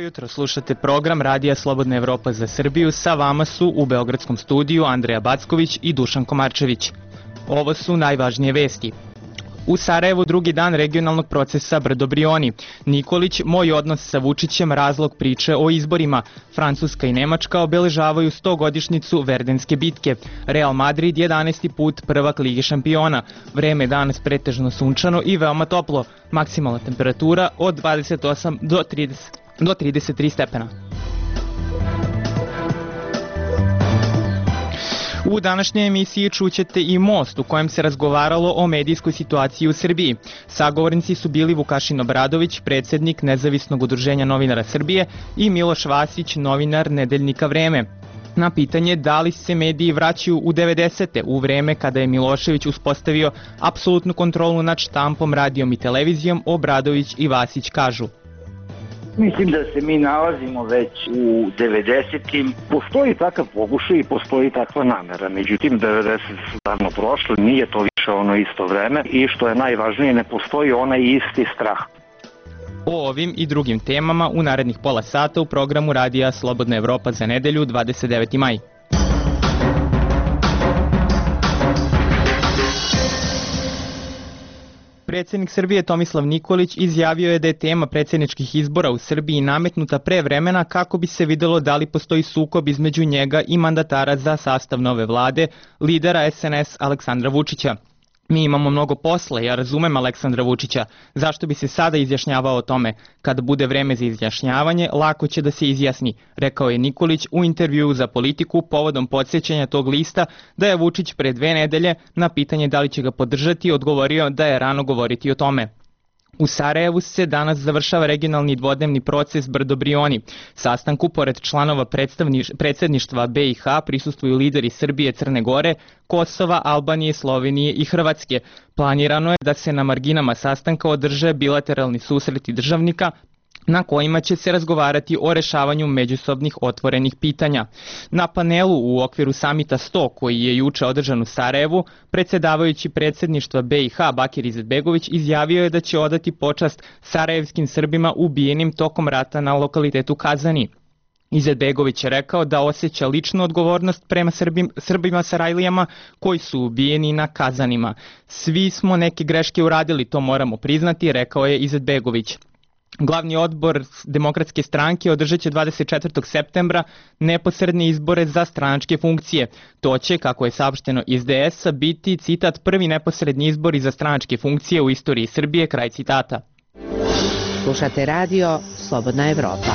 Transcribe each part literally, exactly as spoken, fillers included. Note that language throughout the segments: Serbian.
jutro, slušate program Radija Slobodna Evropa za Srbiju. Sa vama su u beogradskom studiju Andreja Backović i Dušan Komarčević. Ovo su najvažnije vesti. U Sarajevu drugi dan regionalnog procesa Brdo-Brioni. Nikolić, moj odnos sa Vučićem, razlog priče o izborima. Francuska i Nemačka obeležavaju stogodišnjicu Verdenske bitke. Real Madrid jedanaesti put prvak Lige šampiona. Vreme je danas pretežno sunčano i veoma toplo. Maksimalna temperatura od dvadeset osam do trideset, do trideset tri stepena. U današnjoj emisiji čućete i Most u kojem se razgovaralo o medijskoj situaciji u Srbiji. Sagovornici su bili Vukašin Obradović, predsjednik Nezavisnog udruženja novinara Srbije, i Miloš Vasić, novinar Nedeljnika Vreme. Na pitanje da li se mediji vraćaju u devedesete, u vreme kada je Milošević uspostavio apsolutnu kontrolu nad štampom, radijom i televizijom, Obradović i Vasić kažu: Mislim da se mi nalazimo već u devedesetim. Postoji takav pokušaj i postoji takva namera. Međutim, devedesete su davno prošle, nije to više ono isto vreme i što je najvažnije, ne postoji onaj isti strah. O ovim i drugim temama u narednih pola sata u programu Radija Slobodna Evropa za nedelju dvadeset deveti maj. Predsjednik Srbije Tomislav Nikolić izjavio je da je tema predsjedničkih izbora u Srbiji nametnuta pre vremena kako bi se videlo da li postoji sukob između njega i mandatara za sastav nove vlade, lidera es en es Aleksandra Vučića. Mi imamo mnogo posla, ja razumem Aleksandra Vučića. Zašto bi se sada izjašnjavao o tome? Kada bude vreme za izjašnjavanje, lako će da se izjasni, rekao je Nikolić u intervjuu za Politiku povodom podsjećanja tog lista da je Vučić pre dve nedelje na pitanje da li će ga podržati odgovorio da je rano govoriti o tome. U Sarajevu se danas završava regionalni dvodnevni proces Brdo-Brioni. Sastanku, pored članova predsjedništva be i ha, prisustvuju lideri Srbije, Crne Gore, Kosova, Albanije, Slovenije i Hrvatske. Planirano je da se na marginama sastanka održe bilateralni susreti državnika, na kojima će se razgovarati o rešavanju međusobnih otvorenih pitanja. Na panelu u okviru samita sto koji je juče održan u Sarajevu, predsjedavajući predsjedništva be i ha Bakir Izetbegović izjavio je da će odati počast sarajevskim Srbima ubijenim tokom rata na lokalitetu Kazani. Izetbegović je rekao da osjeća ličnu odgovornost prema Srbim, Srbima Sarajlijama koji su ubijeni na Kazanima. Svi smo neke greške uradili, to moramo priznati, rekao je Izetbegović. Glavni odbor Demokratske stranke održat će dvadeset četvrtog septembra neposredne izbore za stranačke funkcije. To će, kako je saopšteno iz de esa, biti, citat, prvi neposredni izbori za stranačke funkcije u istoriji Srbije, kraj citata. Slušate radio Slobodna Evropa.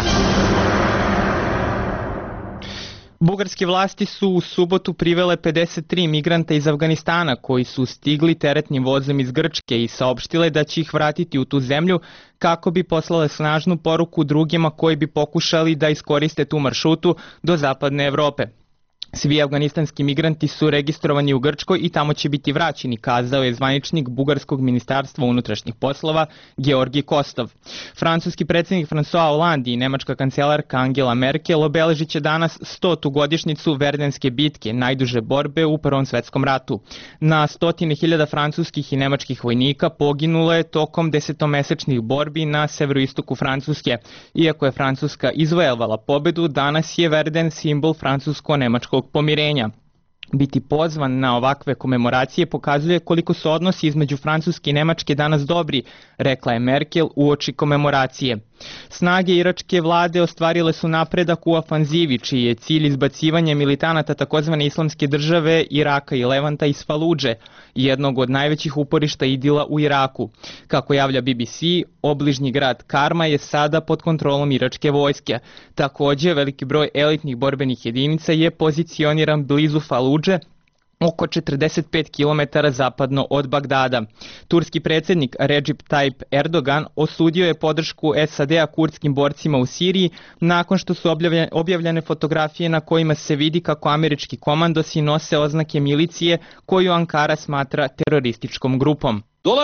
Bugarske vlasti su u subotu privele pedeset tri migranta iz Afganistana koji su stigli teretnim vozom iz Grčke i saopštile da će ih vratiti u tu zemlju kako bi poslale snažnu poruku drugima koji bi pokušali da iskoriste tu maršrutu do zapadne Evrope. Svi afganistanski migranti su registrovani u Grčkoj i tamo će biti vraćeni, kazao je zvaničnik Bugarskog ministarstva unutrašnjih poslova Georgi Kostov. Francuski predsjednik François Hollande i nemačka kancelarka Angela Merkel obeležit će danas stotu godišnjicu Verdenske bitke, najduže borbe u Prvom svetskom ratu. Na stotine hiljada francuskih i nemačkih vojnika poginulo je tokom desetomesečnih borbi na severoistoku Francuske. Iako je Francuska izvojevala pobedu, danas je Verden simbol francusko-nemačkog pomirenja. Biti pozvan na ovakve komemoracije pokazuje koliko su odnosi između Francuske i Nemačke danas dobri, rekla je Merkel uoči komemoracije. Snage iračke vlade ostvarile su napredak u ofanzivi, čiji je cilj izbacivanje militanata takozvane islamske države Iraka i Levanta iz Faludže, jednog od najvećih uporišta Idila u Iraku. Kako javlja be be ce, obližnji grad Karma je sada pod kontrolom iračke vojske. Također, veliki broj elitnih borbenih jedinica je pozicioniran blizu Faludže, oko četrdeset pet kilometara zapadno od Bagdada. Turski predsjednik Recep Tayyip Erdogan osudio je podršku es a de a kurdskim borcima u Siriji nakon što su objavljene fotografije na kojima se vidi kako američki komandosi nose oznake milicije koju Ankara smatra terorističkom grupom.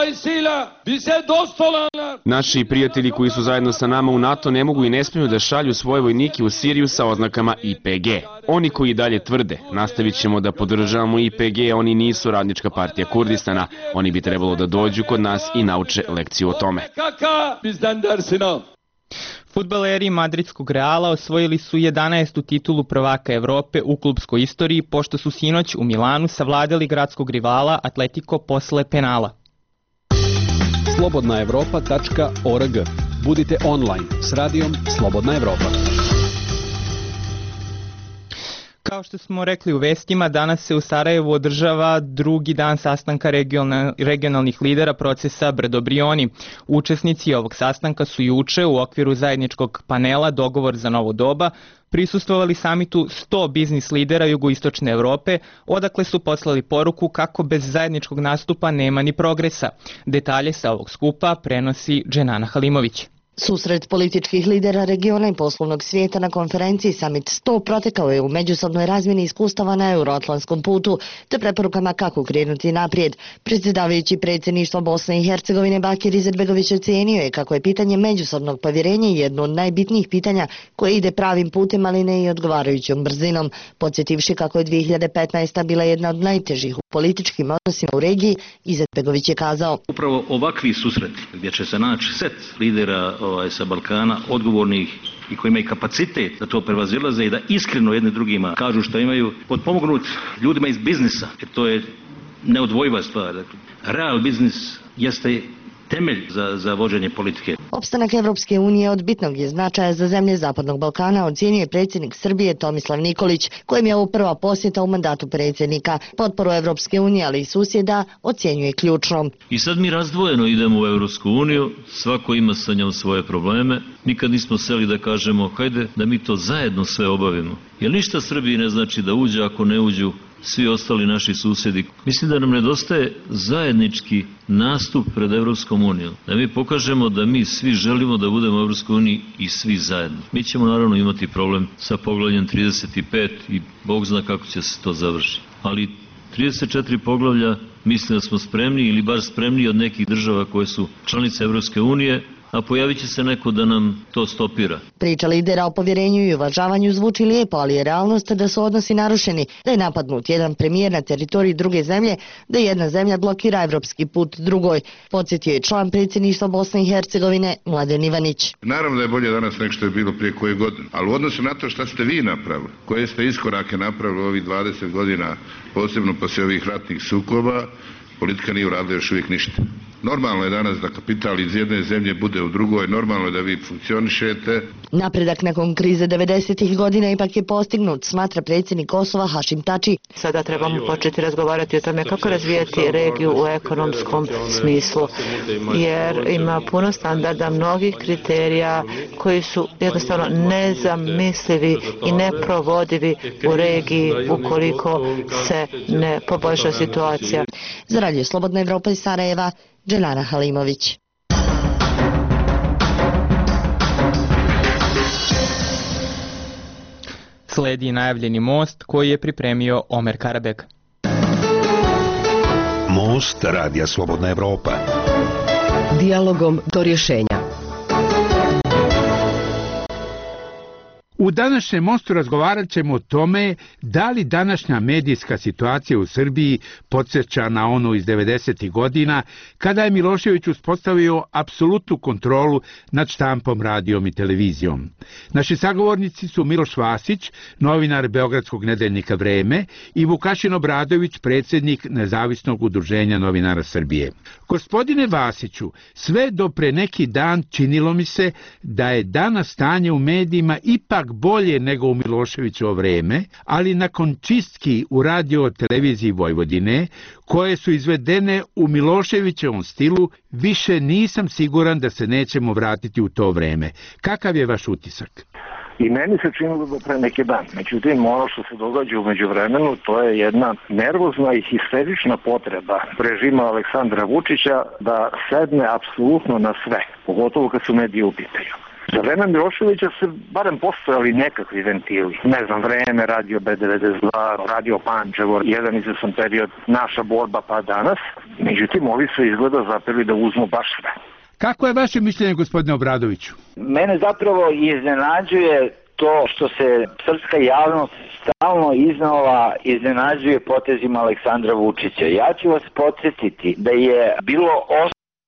Naši prijatelji koji su zajedno sa nama u NATO ne mogu i ne smiju da šalju svoje vojnike u Siriju sa oznakama i pe ge. Oni koji dalje tvrde, nastavit ćemo da podržavamo i pe ge, oni nisu Radnička partija Kurdistana. Oni bi trebalo da dođu kod nas i nauče lekciju o tome. Fudbaleri madridskog Reala osvojili su jedanaestu titulu prvaka Evrope u klubskoj istoriji pošto su sinoć u Milanu savladali gradskog rivala Atletico posle penala. slobodna evropa tačka org. Budite online s radijom Slobodna Evropa. Kao što smo rekli u vestima, danas se u Sarajevu održava drugi dan sastanka regionalnih lidera procesa Brdo-Brioni. Učesnici ovog sastanka su juče u okviru zajedničkog panela Dogovor za novo doba prisustvovali samitu sto biznis lidera jugoistočne Evrope, odakle su poslali poruku kako bez zajedničkog nastupa nema ni progresa. Detalje sa ovog skupa prenosi Dženana Halimović. Susret političkih lidera regiona i poslovnog svijeta na konferenciji Summit sto protekao je u međusobnoj razmjeni iskustava na euroatlantskom putu, te preporukama kako krenuti naprijed. Predsjedavajući predsjedništva Bosne i Hercegovine Bakir Izetbegović ocijenio je kako je pitanje međusobnog povjerenja jedno od najbitnijih pitanja koje ide pravim putem, ali ne i odgovarajućom brzinom. Podsjetivši kako je dvije hiljade petnaesta bila jedna od najtežih u političkim odnosima u regiji, Izetbegović je kazao: Upravo ovakvi susreti gdje će se naći set lidera ovaj, sa Balkana, odgovornih i koji imaju kapacitet da to prevazilaze i da iskreno jedne drugima kažu što imaju, potpomognut ljudima iz biznisa, jer to je neodvojiva stvar. Dakle, real biznis jeste temelj za, za vođenje politike. Opstanak Evropske unije od bitnog je značaja za zemlje Zapadnog Balkana, ocjenjuje predsjednik Srbije Tomislav Nikolić, kojem je ovo prva posjeta u mandatu predsjednika. Potporu Evropske unije, ali i susjeda, ocjenjuje ključnom. I sad mi razdvojeno idemo u Evropsku uniju, svako ima sa njom svoje probleme. Nikad nismo seli da kažemo, hajde da mi to zajedno sve obavimo. Jer ništa Srbiji ne znači da uđe ako ne uđu svi ostali naši susjedi. Mislim da nam nedostaje zajednički nastup pred Evropskom unijom. Da mi pokažemo da mi svi želimo da budemo u Evropskoj uniji i svi zajedno. Mi ćemo naravno imati problem sa poglavljem trideset pet i Bog zna kako će se to završiti. Ali trideset četiri poglavlja mislim da smo spremni ili bar spremni od nekih država koje su članice Evropske unije, a pojavit će se neko da nam to stopira. Priča lidera o povjerenju i uvažavanju zvuči lijepo, ali je realnost da su odnosi narušeni, da je napadnut jedan premijer na teritoriji druge zemlje, da jedna zemlja blokira evropski put drugoj. Podsjetio je član predsjedništva Bosne i Hercegovine Mladen Ivanić. Naravno da je bolje danas nego što je bilo prije koje godine, ali u odnosu na to šta ste vi napravili, koje ste iskorake napravili ovih dvadeset godina, posebno poslije ovih ratnih sukoba, politika nije uradila još uvijek ništa. Normalno je danas da kapital iz jedne zemlje bude u drugoj, normalno je da vi funkcionišete. Napredak nakon krize devedesetih godina ipak je postignut, smatra predsjednik Kosova Hašim Tači. Sada trebamo početi razgovarati o tome kako razvijati regiju u ekonomskom smislu, jer ima puno standarda, mnogih kriterija koji su jednostavno nezamislivi i neprovodivi u regiji ukoliko se ne poboljša situacija. Za Radio Slobodna Evropa iz Sarajeva, Dženana Halimović. Sledi najavljeni most koji je pripremio Omer Karabek. Most Radija Slobodna Evropa. Dijalogom do rješenja. U današnjem mostu razgovarat ćemo o tome da li današnja medijska situacija u Srbiji podsjeća na onu iz devedesetih godina kada je Milošević uspostavio apsolutnu kontrolu nad štampom, radijom i televizijom. Naši sagovornici su Miloš Vasić, novinar Beogradskog nedeljnika Vreme, i Vukašin Obradović, predsjednik Nezavisnog udruženja novinara Srbije. Gospodine Vasiću, sve do pre neki dan činilo mi se da je danas stanje u medijima ipak bolje nego u Miloševićevo vreme, ali nakon čistki u radio televiziji Vojvodine, koje su izvedene u Miloševićevom stilu, više nisam siguran da se nećemo vratiti u to vreme. Kakav je vaš utisak? I meni se činilo do pre neki dan. Međutim, ono što se događa u međuvremenu, to je jedna nervozna i histerična potreba režima Aleksandra Vučića da sedne apsolutno na sve, pogotovo kad su mediji u pitanju. Za vreme Miloševića se barem postojali nekakvi ventili. Ne znam, Vreme, Radio B devedeset dva, Radio Pančevo, jedan izvestan period, Naša borba pa danas. Međutim, ovi su izgleda zapeli da uzmu baš sve. Kako je vaše mišljenje, gospodine Obradoviću? Mene zapravo iznenađuje to što se srpska javnost stalno iznova iznenađuje potezima Aleksandra Vučića. Ja ću vas podsjetiti da je bilo osam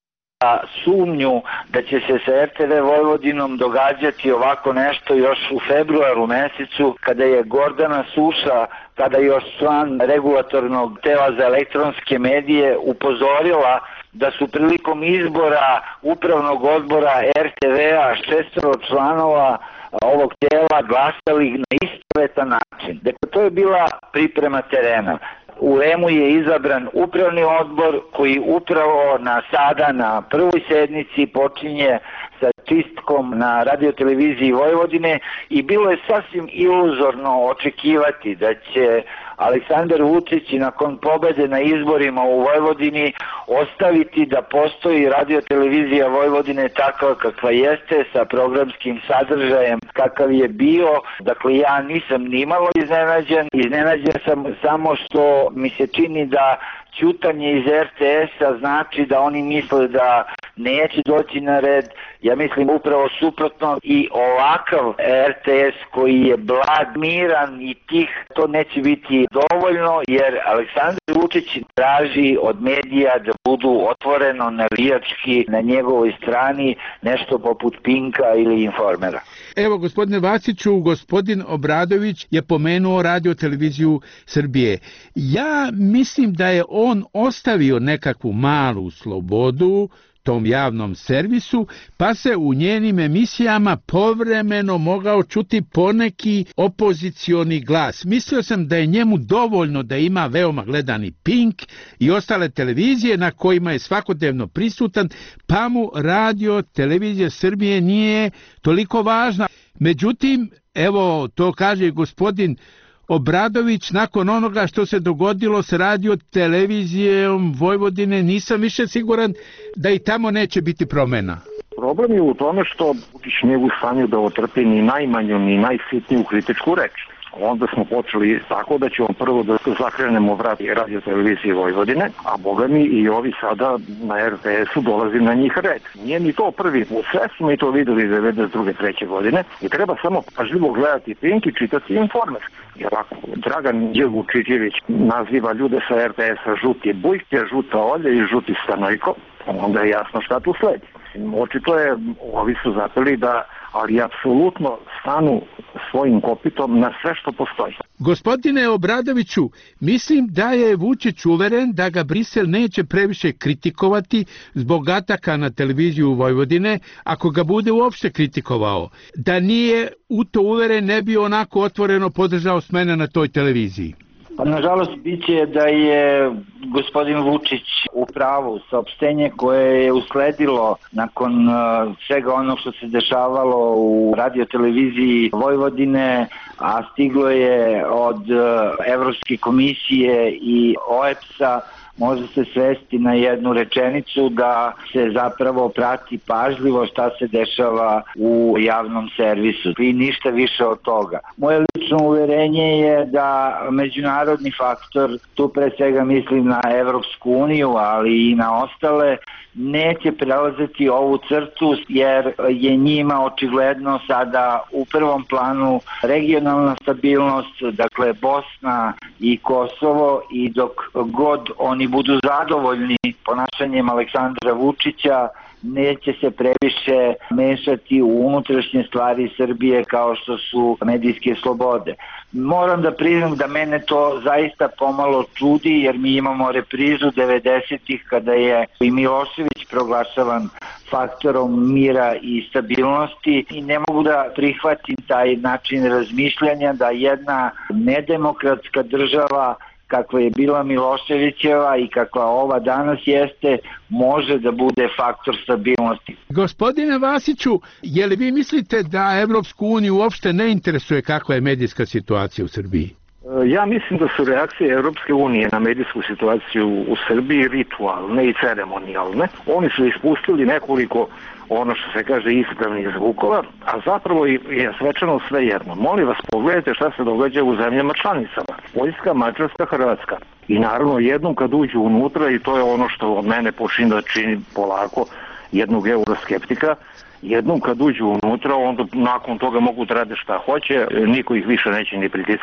sumnju da će se sa R T V Vojvodinom događati ovako nešto još u februaru mesecu, kada je Gordana Suša, kada je još član regulatornog tela za elektronske medije, upozorila da su prilikom izbora upravnog odbora R T V-a šestoro članova ovog tela glasali na istovetan način. Dakle, to je bila priprema terena. U R E M-u je izabran upravni odbor koji upravo na sada na prvoj sednici počinje sa čistkom na radioteleviziji Vojvodine i bilo je sasvim iluzorno očekivati da će Aleksandar Vučić nakon pobede na izborima u Vojvodini ostaviti da postoji radiotelevizija Vojvodine takva kakva jeste, sa programskim sadržajem kakav je bio. Dakle, ja nisam nimalo iznenađen. Iznenađen sam samo što mi se čini da ćutanje iz R T S-a znači da oni misle da neće doći na red. Ja mislim upravo suprotno, i ovakav R T S koji je blag, miran i tih, to neće biti dovoljno, jer Aleksandar Vučić traži od medija da budu otvoreno navijački na njegovoj strani, nešto poput Pinka ili Informera. Evo, gospodine Vasiću, gospodin Obradović je pomenuo Radio-televiziju Srbije. Ja mislim da je on ostavio nekakvu malu slobodu tom javnom servisu, pa se u njenim emisijama povremeno mogao čuti poneki opozicioni glas. Mislio sam da je njemu dovoljno da ima veoma gledani Pink i ostale televizije na kojima je svakodnevno prisutan, pa mu Radio Televizija Srbije nije toliko važna. Međutim, evo, to kaže gospodin Obradović, nakon onoga što se dogodilo s Radio Televizijom Vojvodine, nisam više siguran da i tamo neće biti promena. Problem je u tome što Vučić nije u stanju da otrpi ni najmanju ni najsitniju kritičku reč. Onda smo počeli tako da ćemo prvo da zakrenemo vrat Radio Televizije Vojvodine, a boga mi i ovi sada na R T S-u dolazi na njih red. Nije ni to prvi put, sve smo i to videli devedeset druge treće godine i treba samo pažljivo gledati Pink i čitati Informer. Jer ako Dragan Vučićević naziva ljude sa R T S-a žuti bujke, žuta olje i žuti stanojko, onda je jasno šta tu sledi. Očito je, ovi su zapeli da, ali apsolutno stanu svojim kopitom na sve što postoji. Gospodine Obradoviću, mislim da je Vučić uveren da ga Brisel neće previše kritikovati zbog ataka na televiziju Vojvodine, ako ga bude uopšte kritikovao. Da nije u to uveren, ne bi onako otvoreno podržao smene na toj televiziji. Pa nažalost biće da je gospodin Vučić u pravu. Saopštenje koje je usledilo nakon uh, svega onog što se dešavalo u radioteleviziji Vojvodine, a stiglo je od uh, Evropske komisije i O E P S-a, može se svesti na jednu rečenicu da se zapravo prati pažljivo šta se dešava u javnom servisu i ništa više od toga. Moje lično uverenje je da međunarodni faktor, tu pre svega mislim na Evropsku uniju, ali i na ostale, neće prelaziti ovu crtu, jer je njima očigledno sada u prvom planu regionalna stabilnost, dakle Bosna i Kosovo, i dok god oni budu zadovoljni ponašanjem Aleksandra Vučića, neće se previše mešati u unutrašnje stvari Srbije kao što su medijske slobode. Moram da priznam da mene to zaista pomalo čudi, jer mi imamo reprizu devedesetih kada je i Milošević proglašavan faktorom mira i stabilnosti, i ne mogu da prihvatim taj način razmišljanja da jedna nedemokratska država kakva je bila Miloševićeva i kakva ova danas jeste, može da bude faktor stabilnosti. Gospodine Vasiću, je li vi mislite da Evropsku uniju uopšte ne interesuje kakva je medijska situacija u Srbiji? Ja mislim da su reakcije Evropske unije na medijsku situaciju u Srbiji ritualne i ceremonijalne. Oni su ispustili nekoliko, ono što se kaže, ispravnih zvukova, a zapravo je svečano sve jedno. Molim vas, pogledajte šta se događa u zemljama članicama. Poljska, Mađarska, Hrvatska. I naravno jednom kad uđu unutra, i to je ono što od mene počinje da čini polako jednog euroskeptika, jednom kad uđu unutra, onda nakon toga mogu da rade šta hoće, niko ih više neće ni pritiskati, ni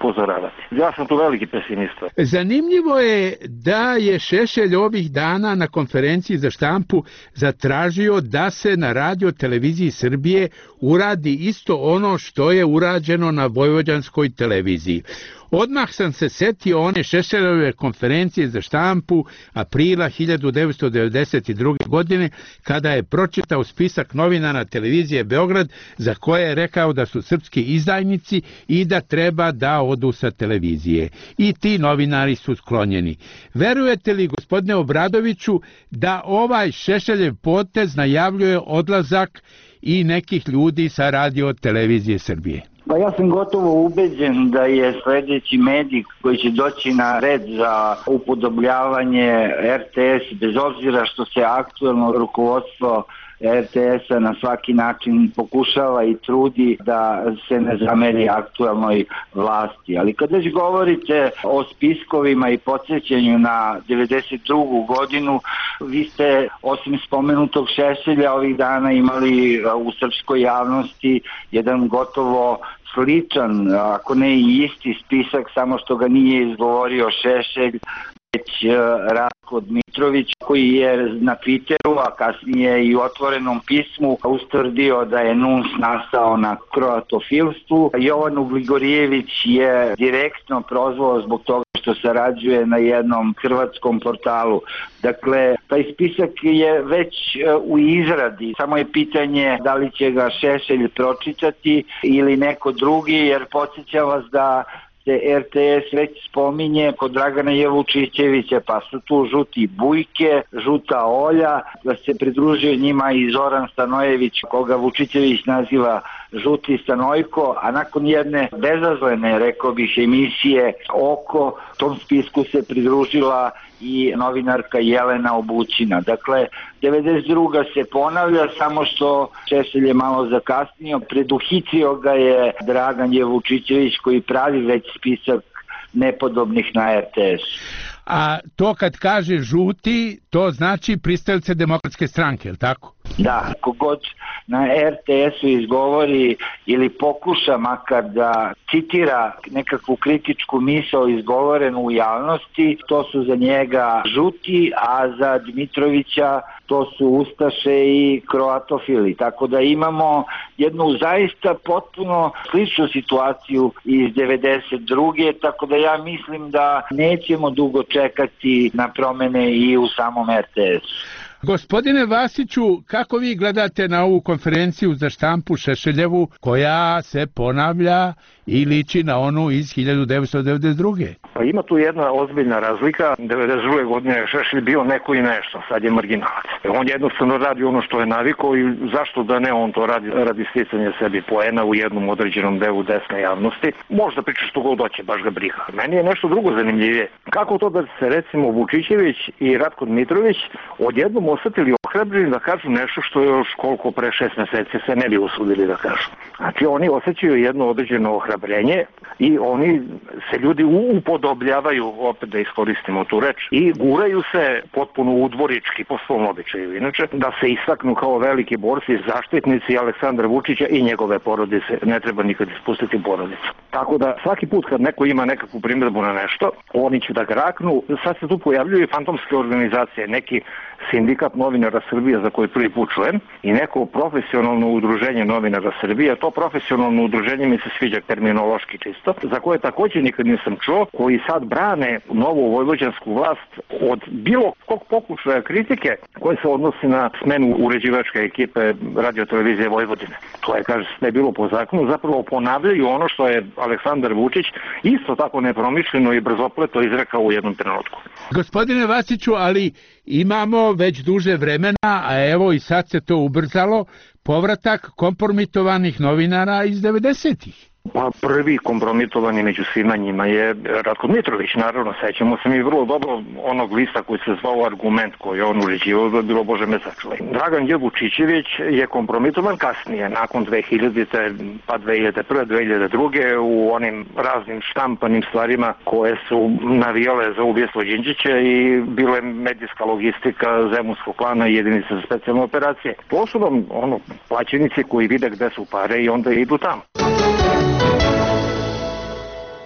upozoravati. Ja sam tu veliki pesimista. Zanimljivo je da je Šešelj ovih dana na konferenciji za štampu zatražio da se na radio televiziji Srbije uradi isto ono što je urađeno na vojvođanskoj televiziji. Odmah sam se setio one Šešeljeve konferencije za štampu aprila hiljadu devetsto devedeset druge. godine, kada je pročitao spisak novinara televizije Beograd za koje je rekao da su srpski izdajnici i da treba da odu sa televizije. I ti novinari su sklonjeni. Verujete li, gospodine Obradoviću, da ovaj Šešeljev potez najavljuje odlazak i nekih ljudi sa radio televizije Srbije? Pa ja sam gotovo ubeđen da je sledeći medij koji će doći na red za upodobljavanje er te es, bez obzira što se aktuelno rukovodstvo er te es-a na svaki način pokušava i trudi da se ne zameri aktuelnoj vlasti. Ali kad već govorite o spiskovima i podsjećanju na devedeset drugu. godinu, vi ste osim spomenutog Šešelja ovih dana imali u srpskoj javnosti jedan gotovo sličan, ako ne i isti spisak, samo što ga nije izgovorio Šešelj, već Ratko Dmitrović, koji je na Twitteru, a kasnije i u otvorenom pismu ustvrdio da je N U N S nastao na kroatofilstvu. Jovan Ugligorijević je direktno prozvao zbog toga što sarađuje na jednom hrvatskom portalu. Dakle, taj spisak je već u izradi, samo je pitanje da li će ga Šešelj pročitati ili neko drugi, jer podsjećam vas da se er te es već spominje kod Dragana Jevučićevića, pa su tu žuti Bujke, žuta Olja, da se pridružio njima i Zoran Stanojević, koga Vučićević naziva žuti Stanojko, a nakon jedne bezazlene, rekao bih, emisije Oko, tom spisku se pridružila i novinarka Jelena Obućina. Dakle, devedeset druga se ponavlja, samo što Šešelj je malo zakasnio, preduhicio ga je Dragan Jevučićević koji pravi već spisak nepodobnih na er te es. A to kad kaže žuti, to znači pristalice Demokratske stranke, je li tako? Da, kogod na er te es-u izgovori ili pokuša makar da citira nekakvu kritičku misao izgovorenu u javnosti, to su za njega žuti, a za Dmitrovića to su ustaše i kroatofili. Tako da imamo jednu zaista potpuno sličnu situaciju iz devedeset druge. Tako da ja mislim da nećemo dugo čekati na promene i u samom er te es-u. Gospodine Vasiću, kako vi gledate na ovu konferenciju za štampu Šešeljevu koja se ponavlja i liči na onu iz hiljadu devetsto devedeset druge. Pa ima tu jedna ozbiljna razlika. devedeset druge. godine je Šešelj bio neko i nešto, sad je marginalac. On jednostavno radi ono što je navikao i zašto da ne on to radi radi sticanja sebi poena u jednom određenom delu desne javnosti. Možda priča što god hoće, baš ga briga. Meni je nešto drugo zanimljivije. Kako to da se recimo Vučićević i Ratko Dmitrović odjednom osetili ohrabreni da kažu nešto što još koliko pre šest meseci se ne bi usudili da kažu. Znači oni osjećaju jedno određeno ohrabrenje i oni se ljudi upodobljavaju, opet da iskoristimo tu reč, i guraju se potpuno udvorički po svom običaju. Inače, da se istaknu kao veliki borci, zaštitnici Aleksandra Vučića i njegove porodice. Ne treba nikad ispustiti porodicu. Tako da svaki put kad neko ima nekakvu primjedbu na nešto, oni će da graknu. Sad se tu pojavljuju fantomske organizacije, neki sindikat novinara Srbije za koji prvi put čujem i neko profesionalno udruženje novinara Srbije. To profesionalno udruženje mi se sviđa terminološki čisto, za koje također nikad nisam čuo, koji sad brane novu vojvođansku vlast od bilo kog pokušaja kritike koje se odnosi na smenu uređivačke ekipe radiotelevizije Vojvodine. To je, kaže se, ne bilo po zakonu, zapravo ponavljaju ono što je Aleksandar Vučić isto tako nepromišljeno i brzopleto izrekao u jednom trenutku. Gospodine Vasiću, ali imamo već duže vremena, a evo i sad se to ubrzalo, povratak kompromitovanih novinara iz devedesetih. Pa prvi kompromitovani među svima njima je Ratko Dmitrović, naravno, sećamo se mi vrlo dobro onog lista koji se zvao Argument, koji je on uređivao, da je bilo Bože me sačuvaj. Dragan Jevučićević je kompromitovan kasnije, nakon dve hiljadite, pa dve hiljade prve, dve hiljade druge, u onim raznim štampanim stvarima koje su navijale za ubijstvo Đinđića i bile medijska logistika Zemunskog klana i jedinice za specijalne operacije. To su vam ono, plaćenici koji vide gde su pare i onda idu tamo.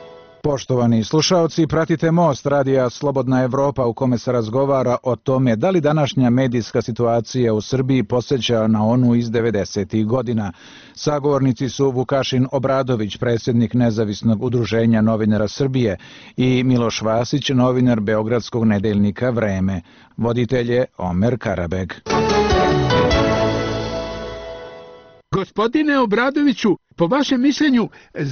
Poštovani slušaoci, pratite Most radija Slobodna Evropa u kome se razgovara o tome da li današnja medijska situacija u Srbiji podsjeća na onu iz devedesetih godina. Sagovornici su Vukašin Obradović, predsjednik Nezavisnog udruženja novinara Srbije, i Miloš Vasić, novinar beogradskog nedeljnika Vreme. Voditelj je Omer Karabeg. Gospodine Obradoviću, po vašem mišljenju,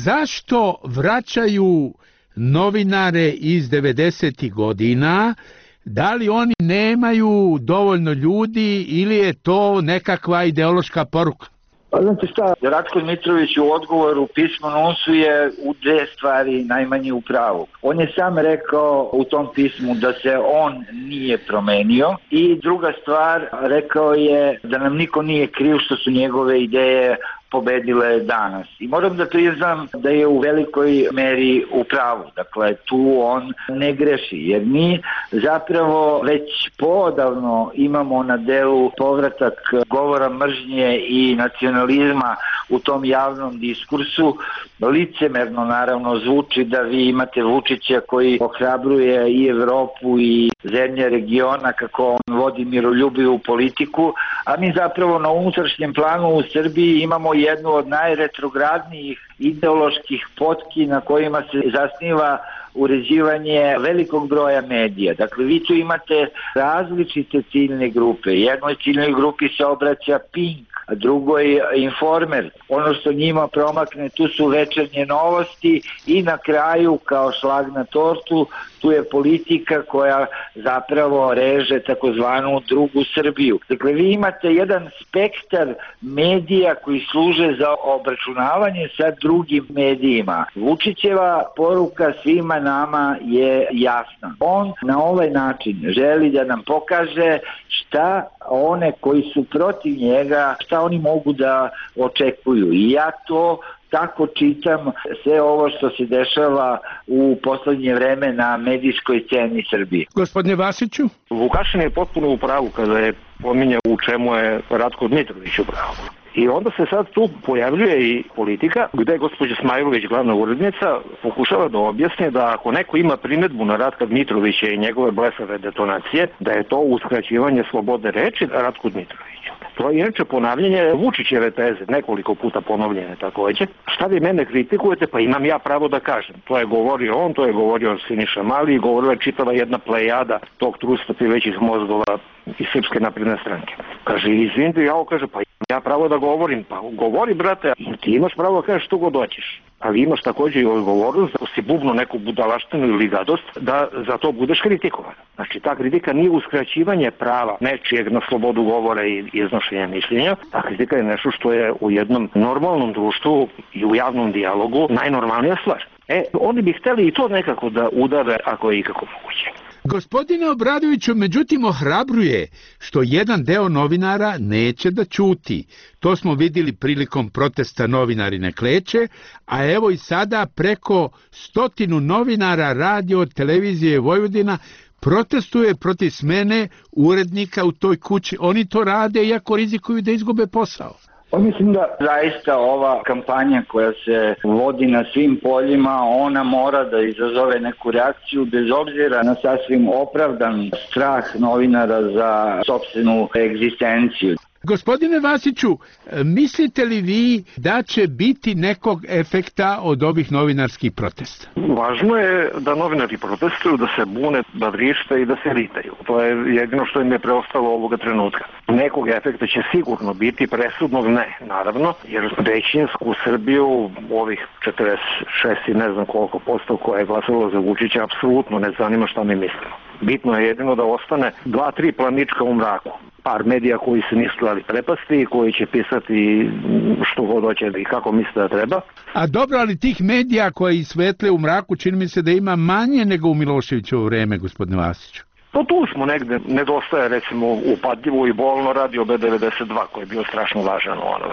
zašto vraćaju novinare iz devedesetih godina? Da li oni nemaju dovoljno ljudi ili je to nekakva ideološka poruka? Znate šta, Ratko Dmitrović u odgovoru pismo Nunsu je u dve stvari najmanje u pravu. On je sam rekao u tom pismu da se on nije promenio i druga stvar, rekao je da nam niko nije kriv što su njegove ideje pobedile danas. I moram da priznam da je u velikoj meri u pravu. Dakle, tu on ne greši, jer mi zapravo već poodavno imamo na delu povratak govora mržnje i nacionalizma u tom javnom diskursu. Licemerno naravno zvuči da vi imate Vučića koji ohrabruje i Evropu i zemlje regiona kako on vodi miroljubivu politiku, a mi zapravo na unutrašnjem planu u Srbiji imamo jednu od najretrogradnijih ideoloških potki na kojima se zasniva uređivanje velikog broja medija. Dakle, vi tu imate različite ciljne grupe. Jednoj ciljnoj grupi se obraća Pink, a drugoj Informer. Ono što njima promakne, tu su večernje novosti i na kraju, kao šlag na tortu, tu je politika koja zapravo reže takozvanu drugu Srbiju. Dakle, vi imate jedan spektar medija koji služe za obračunavanje sa drugim medijima. Vučićeva poruka svima nama je jasna. On na ovaj način želi da nam pokaže šta one koji su protiv njega, šta oni mogu da očekuju. I ja to tako čitam sve ovo što se dešava u poslednje vreme na medijskoj sceni Srbije. Gospodine Vasiću? Vukašin je potpuno u pravu kada je pominjao u čemu je Ratko Dmitrović u pravu. I onda se sad tu pojavljuje i politika gde gospođa Smajlović, glavna urednica, pokušava da objasni da ako neko ima primedbu na Ratka Dmitrovića i njegove blesave detonacije, da je to uskraćivanje slobode reči Ratku Dmitroviću. To je inače ponavljanje Vučićeve teze, nekoliko puta ponovljene takođe. Šta vi mene kritikujete? Pa imam ja pravo da kažem. To je govorio on, to je govorio Siniša Mali i govorila je čitava jedna plejada tog trusta većih mozgova iz Srpske napredne stranke. Kaže, izvinite, ja ovo kaže, pa ja pravo da govorim, pa govori brate, ti imaš pravo da kažeš što god hoćeš. Ali imaš takođe i odgovornost da si bubno neku budalaštinu ili gadost, da za to budeš kritikovan. Znači, ta kritika nije uskraćivanje prava nečijeg na slobodu govora i iznošenja mišljenja. Ta kritika je nešto što je u jednom normalnom društvu i u javnom dijalogu najnormalnija stvar. E, oni bi hteli i to nekako da udare ako je ikako moguće. Gospodine Obradoviću, međutim ohrabruje što jedan deo novinara neće da ćuti. To smo vidjeli prilikom protesta Novinari ne kleče, a evo i sada preko stotinu novinara radio televizije Vojvodina protestuje protiv smene urednika u toj kući. Oni to rade iako rizikuju da izgube posao. Pa mislim da zaista ova kampanja koja se vodi na svim poljima, ona mora da izazove neku reakciju bez obzira na sasvim opravdan strah novinara za sopstvenu egzistenciju. Gospodine Vasiću, mislite li vi da će biti nekog efekta od ovih novinarskih protesta? Važno je da novinari protestuju, da se bune, da vrište i da se ritaju. To je jedino što im je preostalo ovoga trenutka. Nekog efekta će sigurno biti, presudnog ne, naravno, jer većinsku Srbiju, ovih četrdeset šest i ne znam koliko posto koja je glasalo za Vučića, apsolutno ne zanima šta mi mislimo. Bitno je jedino da ostane dva, tri planička u mraku. Par medija koji se nisu dali prepasti i koji će pisati što god hoće i kako misle da treba. A dobro, ali tih medija koji svetle u mraku čini mi se da ima manje nego u Miloševićevo vreme, gospodine Vasiću. Pa tu smo negde, nedostaje recimo upadljivo i bolno radio B devedeset dva koji je bio strašno važan u ono vreme.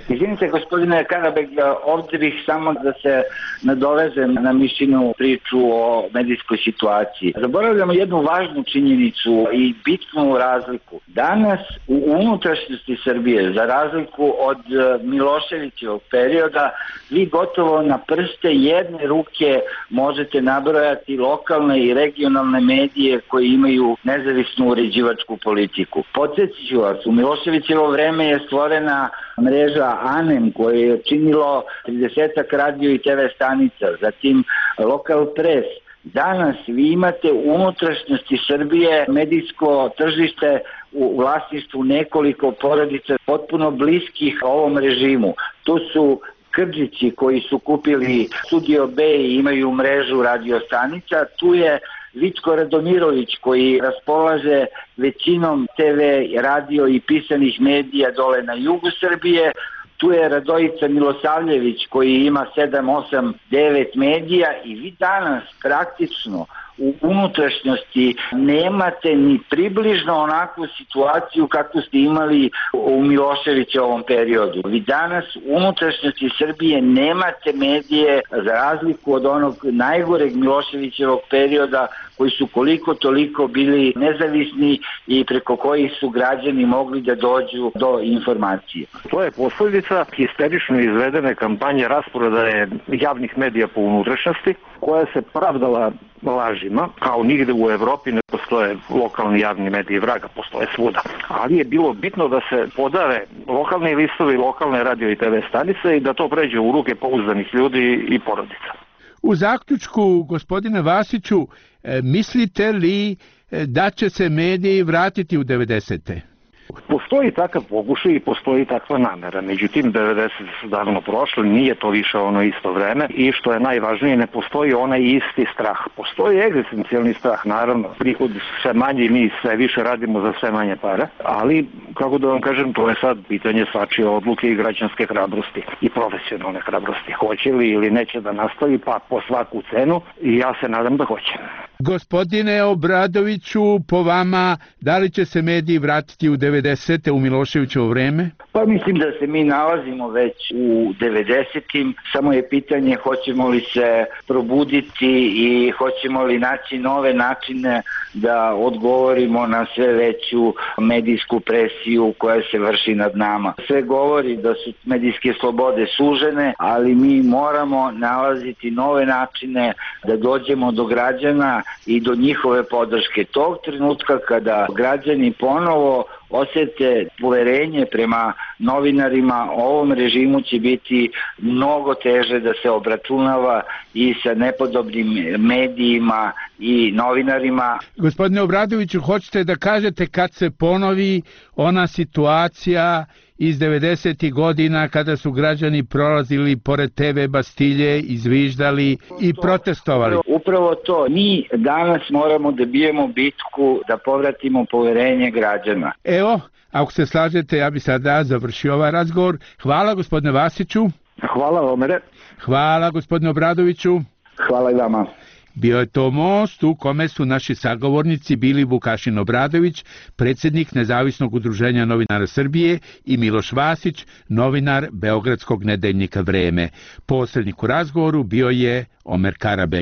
Izvinite, gospodine Karabek, ovdje bih samo da se nadovezem na Mišinu priču o medijskoj situaciji. Zaboravljamo jednu važnu činjenicu i bitnu razliku. Danas u unutrašnjosti Srbije, za razliku od Miloševićevog perioda, vi gotovo na prste jedne ruke možete nabrojati lokalne i regionalne medije koji imaju nezavisnu uređivačku politiku. Podsjetit ću vas, u Miloševićevo vreme je stvorena mreža ANEM koje je činilo tridesetak radio i te ve stanica, zatim Lokal Pres. Danas vi imate u unutrašnjosti Srbije medijsko tržište u vlasništvu nekoliko porodica potpuno bliskih ovom režimu. Tu su Krđići koji su kupili Studio B i imaju mrežu radiostanica, tu je Vicko Radomirović koji raspolaže većinom te ve, radio i pisanih medija dole na jugu Srbije, tu je Radojica Milosavljević koji ima sedam, osam, devet medija i vi danas praktično u unutrašnjosti nemate ni približno onakvu situaciju kakvu ste imali u Miloševićevom periodu. Vi danas u unutrašnjosti Srbije nemate medije za razliku od onog najgoreg Miloševićevog perioda koji su koliko toliko bili nezavisni i preko kojih su građani mogli da dođu do informacije. To je posljedica histerično izvedene kampanje rasprodaje javnih medija po unutrašnjosti koja se pravdala lažima, kao nigde u Evropi ne postoje lokalni javni mediji vraga, postoje svuda. Ali je bilo bitno da se podare lokalni listovi, lokalne radio i te ve stanice i da to pređe u ruke pouzdanih ljudi i porodica. U zaključku, gospodine Vasiću, mislite li da će se mediji vratiti u devedesete? Postoji takav pokušaj i postoji takva namera. Međutim, devedesete su davno prošle, nije to više ono isto vreme i što je najvažnije, ne postoji onaj isti strah. Postoji egzistencijalni strah, naravno. Prihod sve manje i mi sve više radimo za sve manje para, ali, kako da vam kažem, to je sad pitanje svačije odluke i građanske hrabrosti i profesionalne hrabrosti. Hoće li ili neće da nastavi, pa po svaku cenu i ja se nadam da hoće. Gospodine Obradoviću, po vama, da li će se mediji vratiti u devedesete u Miloševićevo vreme? Pa mislim da se mi nalazimo već u devedesetim, samo je pitanje hoćemo li se probuditi i hoćemo li naći nove načine da odgovorimo na sve veću medijsku presiju koja se vrši nad nama. Sve govori da su medijske slobode sužene, ali mi moramo nalaziti nove načine da dođemo do građana i do njihove podrške. Tog trenutka kada građani ponovo osjete poverenje prema novinarima, ovom režimu će biti mnogo teže da se obračunava i sa nepodobnim medijima i novinarima. Gospodine Obradoviću, hoćete da kažete kad se ponovi ona situacija iz devedesetih godina kada su građani prolazili pored te ve Bastilje, izviždali i protestovali? Upravo to. Mi danas moramo da bijemo bitku da povratimo poverenje građana. Evo, ako se slažete, ja bi sada završio ovaj razgovor. Hvala gospodine Vasiću. Hvala Omere. Hvala gospodine Obradoviću. Hvala i vama. Bio je to most u kome su naši sagovornici bili Vukašin Obradović, predsjednik Nezavisnog udruženja novinara Srbije, i Miloš Vasić, novinar Beogradskog nedeljnika Vreme. Posrednik u razgovoru bio je Omer Karabek.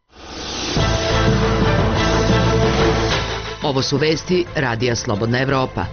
Ovo su vesti Radija Slobodna Evropa.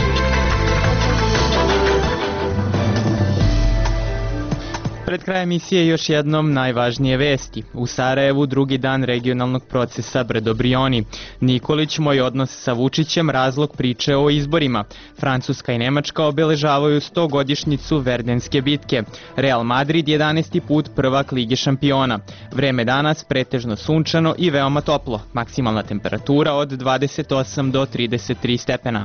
Pred krajem emisije još jednom najvažnije vesti. U Sarajevu drugi dan regionalnog procesa Bredobrioni. Nikolić, moj odnos sa Vučićem, razlog priče o izborima. Francuska i Nemačka obeležavaju stogodišnjicu Verdenske bitke. Real Madrid jedanaesti put prvak Lige šampiona. Vreme danas pretežno sunčano i veoma toplo. Maksimalna temperatura od dvadeset osam do trideset tri stepena.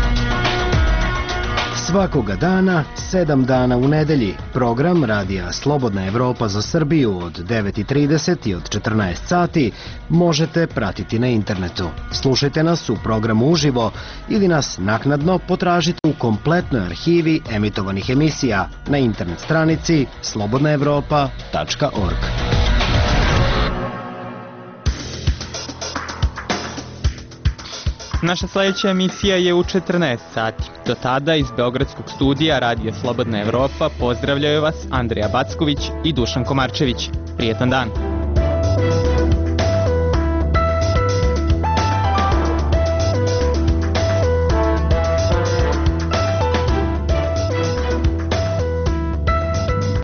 Svakoga dana, sedam dana u nedelji, program Radija Slobodna Evropa za Srbiju od devet i trideset i od četrnaest sati možete pratiti na internetu. Slušajte nas u programu uživo ili nas naknadno potražite u kompletnoj arhivi emitovanih emisija na internet stranici slobodna evropa tačka org. Naša sljedeća emisija je u četrnaest sati. Do tada iz Beogradskog studija Radija Slobodna Evropa pozdravljaju vas Andreja Backović i Dušan Komarčević. Prijetan dan!